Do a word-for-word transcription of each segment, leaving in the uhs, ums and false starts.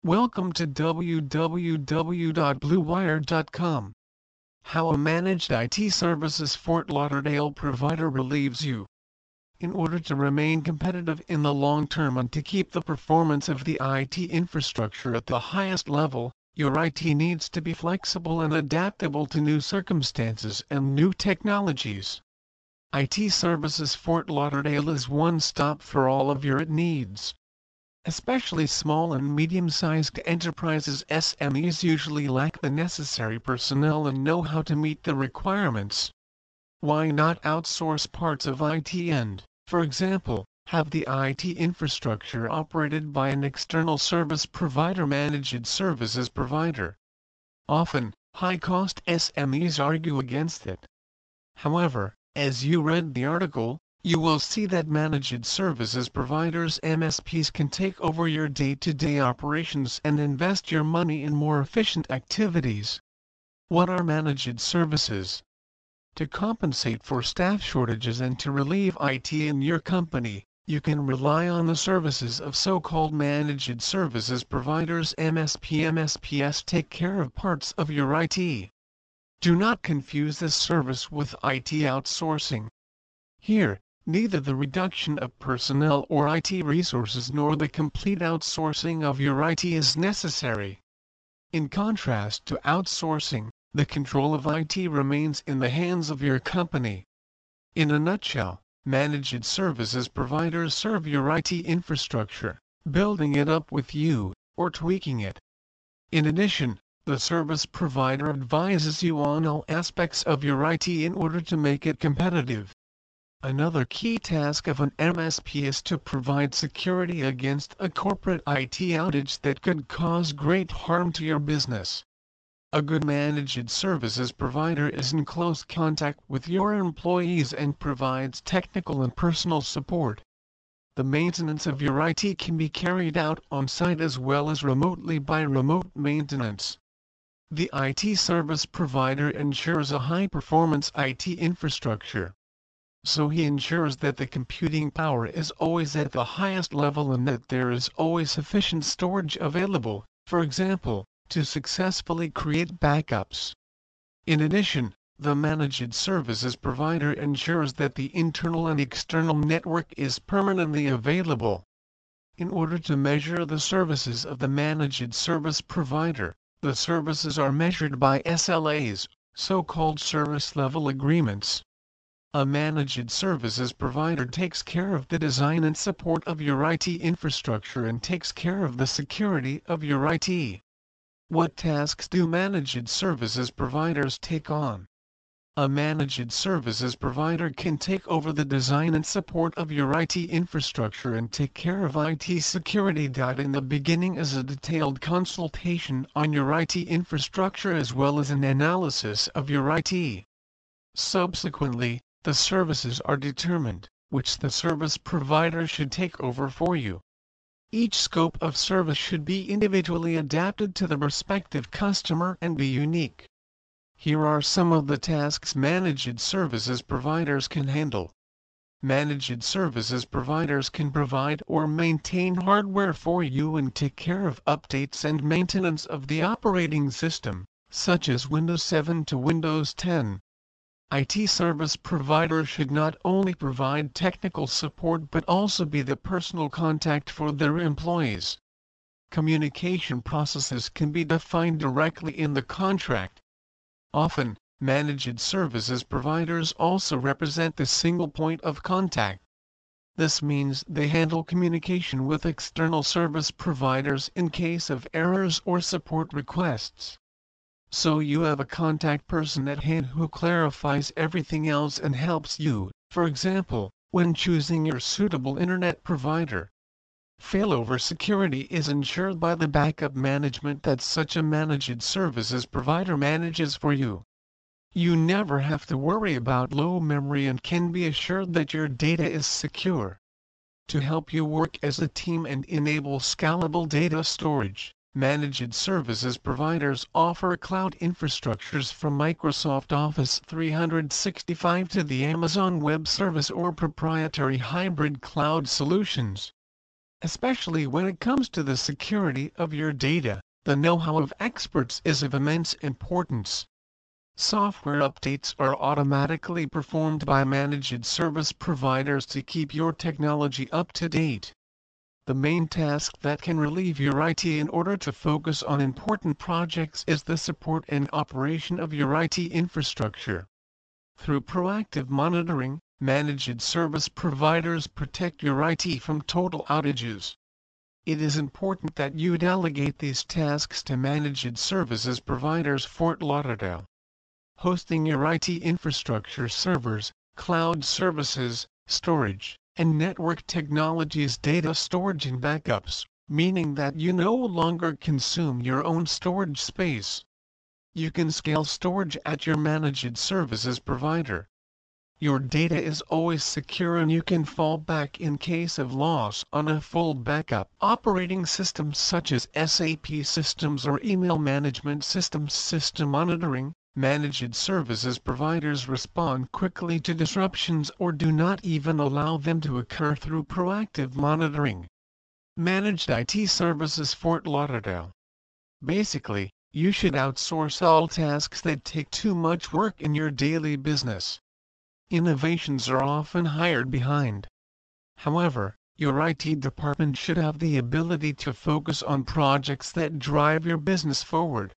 Welcome to w w w dot blue wire dot com. How a managed I T services Fort Lauderdale provider relieves you. In order to remain competitive in the long term and to keep the performance of the I T infrastructure at the highest level, your I T needs to be flexible and adaptable to new circumstances and new technologies. I T Services Fort Lauderdale is one stop for all of your needs. Especially small and medium-sized enterprises S M Es usually lack the necessary personnel and know-how to meet the requirements. Why not outsource parts of I T and, for example, have the I T infrastructure operated by an external service provider managed services provider? Often, high-cost S M Es argue against it. However, as you read the article, you will see that managed services providers M S Ps can take over your day-to-day operations and invest your money in more efficient activities. What are managed services? To compensate for staff shortages and to relieve I T in your company, you can rely on the services of so-called managed services providers M S P. M S Ps take care of parts of your I T. Do not confuse this service with I T outsourcing. Here, neither the reduction of personnel or I T resources nor the complete outsourcing of your I T is necessary. In contrast to outsourcing, the control of I T remains in the hands of your company. In a nutshell, managed services providers serve your I T infrastructure, building it up with you, or tweaking it. In addition, the service provider advises you on all aspects of your I T in order to make it competitive. Another key task of an M S P is to provide security against a corporate I T outage that could cause great harm to your business. A good managed services provider is in close contact with your employees and provides technical and personal support. The maintenance of your I T can be carried out on-site as well as remotely by remote maintenance. The I T service provider ensures a high-performance I T infrastructure. So he ensures that the computing power is always at the highest level and that there is always sufficient storage available, for example, to successfully create backups. In addition, the managed services provider ensures that the internal and external network is permanently available. In order to measure the services of the managed service provider, the services are measured by S L As, so-called service level agreements. A managed services provider takes care of the design and support of your I T infrastructure and takes care of the security of your I T. What tasks do managed services providers take on? A managed services provider can take over the design and support of your I T infrastructure and take care of I T security. In the beginning is a detailed consultation on your I T infrastructure as well as an analysis of your I T. Subsequently, the services are determined, which the service provider should take over for you. Each scope of service should be individually adapted to the respective customer and be unique. Here are some of the tasks managed services providers can handle. Managed services providers can provide or maintain hardware for you and take care of updates and maintenance of the operating system, such as Windows seven to Windows ten. I T service providers should not only provide technical support but also be the personal contact for their employees. Communication processes can be defined directly in the contract. Often, managed services providers also represent the single point of contact. This means they handle communication with external service providers in case of errors or support requests. So you have a contact person at hand who clarifies everything else and helps you, for example, when choosing your suitable internet provider. Failover security is ensured by the backup management that such a managed services provider manages for you. You never have to worry about low memory and can be assured that your data is secure. To help you work as a team and enable scalable data storage, managed services providers offer cloud infrastructures from Microsoft Office three sixty-five to the Amazon Web Service or proprietary hybrid cloud solutions. Especially when it comes to the security of your data, the know-how of experts is of immense importance. Software updates are automatically performed by managed service providers to keep your technology up to date. The main task that can relieve your I T in order to focus on important projects is the support and operation of your I T infrastructure. Through proactive monitoring, managed service providers protect your I T from total outages. It is important that you delegate these tasks to managed services providers. Fort Lauderdale. Hosting your I T infrastructure, servers, cloud services, storage, and network technologies, data storage and backups, meaning that you no longer consume your own storage space. You can scale storage at your managed services provider. Your data is always secure and you can fall back in case of loss on a full backup. Operating systems such as S A P systems or email management systems. System monitoring. Managed services providers respond quickly to disruptions or do not even allow them to occur through proactive monitoring. Managed I T services. Fort Lauderdale. Basically, you should outsource all tasks that take too much work in your daily business. Innovations are often hired behind. However, your I T department should have the ability to focus on projects that drive your business forward.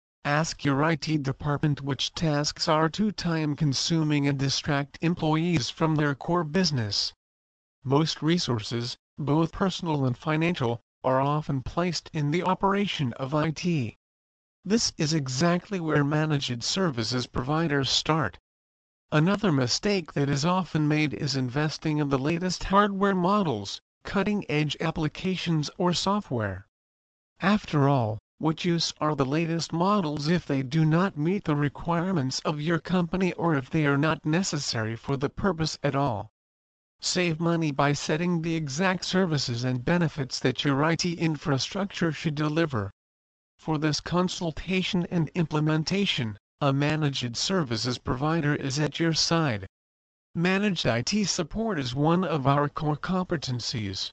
Ask your I T department which tasks are too time-consuming and distract employees from their core business. Most resources, both personal and financial, are often placed in the operation of I T. This is exactly where managed services providers start. Another mistake that is often made is investing in the latest hardware models, cutting-edge applications or software. After all, what use are the latest models if they do not meet the requirements of your company or if they are not necessary for the purpose at all? Save money by setting the exact services and benefits that your I T infrastructure should deliver. For this consultation and implementation, a managed services provider is at your side. Managed I T support is one of our core competencies.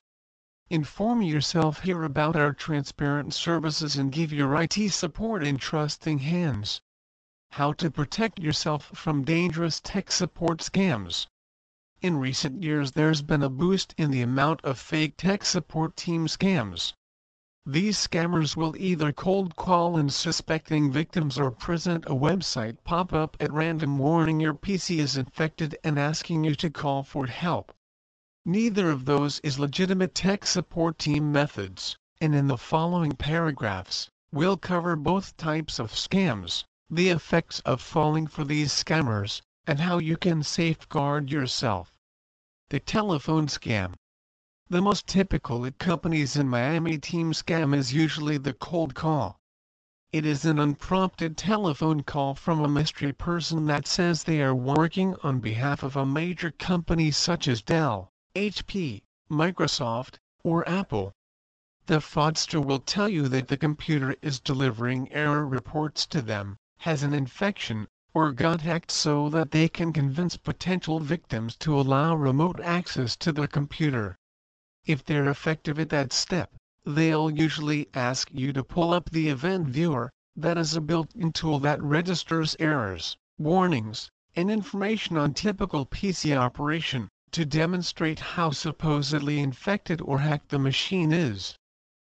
Inform yourself here about our transparent services and give your I T support in trusting hands. How to protect yourself from dangerous tech support scams. In recent years there's been a boost in the amount of fake tech support team scams. These scammers will either cold call unsuspecting victims or present a website pop-up at random warning your P C is infected and asking you to call for help. Neither of those is legitimate tech support team methods, and in the following paragraphs, we'll cover both types of scams, the effects of falling for these scammers, and how you can safeguard yourself. The telephone scam. The most typical at companies in Miami team scam is usually the cold call. It is an unprompted telephone call from a mystery person that says they are working on behalf of a major company such as Dell, H P, Microsoft, or Apple. The fraudster will tell you that the computer is delivering error reports to them, has an infection, or got hacked so that they can convince potential victims to allow remote access to their computer. If they're effective at that step, they'll usually ask you to pull up the event viewer, that is a built-in tool that registers errors, warnings, and information on typical P C operation, to demonstrate how supposedly infected or hacked the machine is.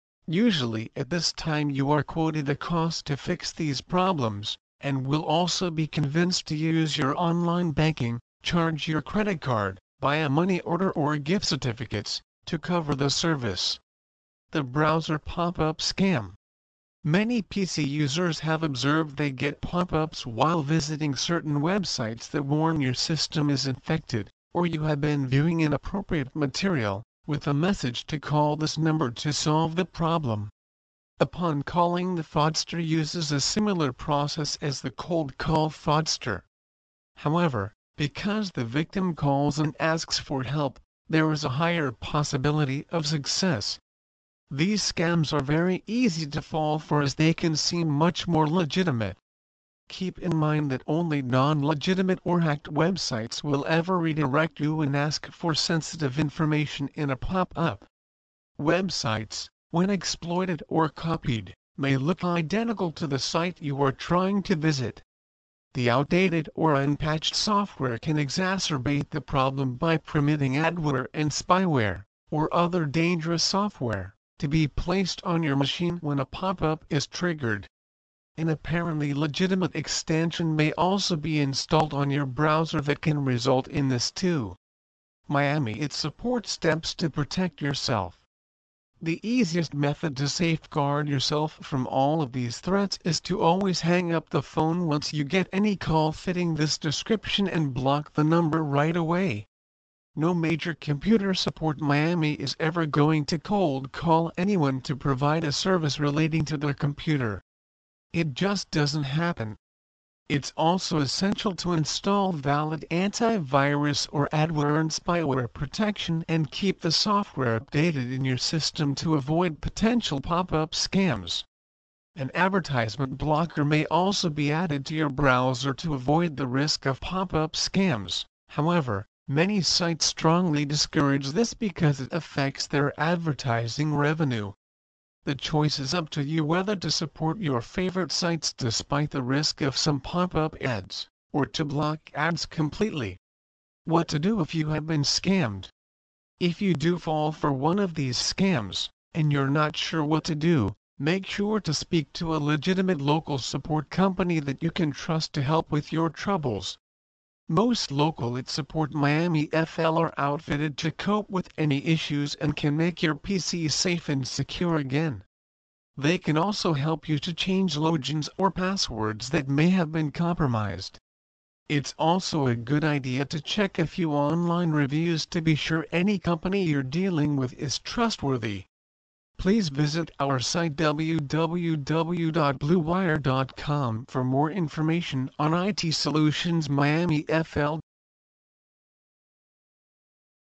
Usually at this time you are quoted a cost to fix these problems, and will also be convinced to use your online banking, charge your credit card, buy a money order or gift certificates, to cover the service. The browser pop-up scam. Many P C users have observed they get pop-ups while visiting certain websites that warn your system is infected, or you have been viewing inappropriate material, with a message to call this number to solve the problem. Upon calling, the fraudster uses a similar process as the cold call fraudster. However, because the victim calls and asks for help, there is a higher possibility of success. These scams are very easy to fall for as they can seem much more legitimate. Keep in mind that only non-legitimate or hacked websites will ever redirect you and ask for sensitive information in a pop-up. Websites, when exploited or copied, may look identical to the site you are trying to visit. The outdated or unpatched software can exacerbate the problem by permitting adware and spyware, or other dangerous software, to be placed on your machine when a pop-up is triggered. An apparently legitimate extension may also be installed on your browser that can result in this too. Miami it supports steps to protect yourself. The easiest method to safeguard yourself from all of these threats is to always hang up the phone once you get any call fitting this description and block the number right away. No major computer support Miami is ever going to cold call anyone to provide a service relating to their computer. It just doesn't happen. It's also essential to install valid antivirus or adware and spyware protection and keep the software updated in your system to avoid potential pop-up scams. An advertisement blocker may also be added to your browser to avoid the risk of pop-up scams. However, many sites strongly discourage this because it affects their advertising revenue. The choice is up to you whether to support your favorite sites despite the risk of some pop-up ads, or to block ads completely. What to do if you have been scammed? If you do fall for one of these scams, and you're not sure what to do, make sure to speak to a legitimate local support company that you can trust to help with your troubles. Most local I T support Miami F L are outfitted to cope with any issues and can make your P C safe and secure again. They can also help you to change logins or passwords that may have been compromised. It's also a good idea to check a few online reviews to be sure any company you're dealing with is trustworthy. Please visit our site w w w dot blue wire dot com for more information on I T Solutions Miami F L.